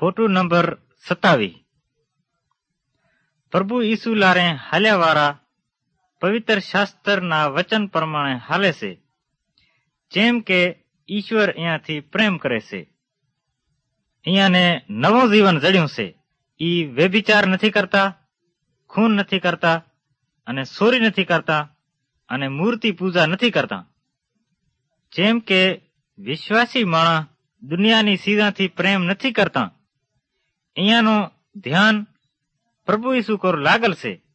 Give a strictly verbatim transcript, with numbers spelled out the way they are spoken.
Photo number સત્તાવીસ પ્રભુ ઈસુ લારે હાલ્યાવાળા પવિત્ર શાસ્ત્રના વચન પ્રમાણે હાલે છે, જેમ કે ઈશ્વર અહીંયાથી પ્રેમ કરે છે. અહીંયાને નવું જીવન જડ્યું છે. ઈ વ્યભિચાર નથી કરતા, ખૂન નથી કરતા, અને ચોરી નથી કરતા, અને મૂર્તિ પૂજા નથી કરતા. જેમ કે વિશ્વાસી માણસ દુનિયાની ચીજાથી પ્રેમ નથી કરતા, અહીંયાનું ધ્યાન પ્રભુ ઈસુ કોર લાગલ છે.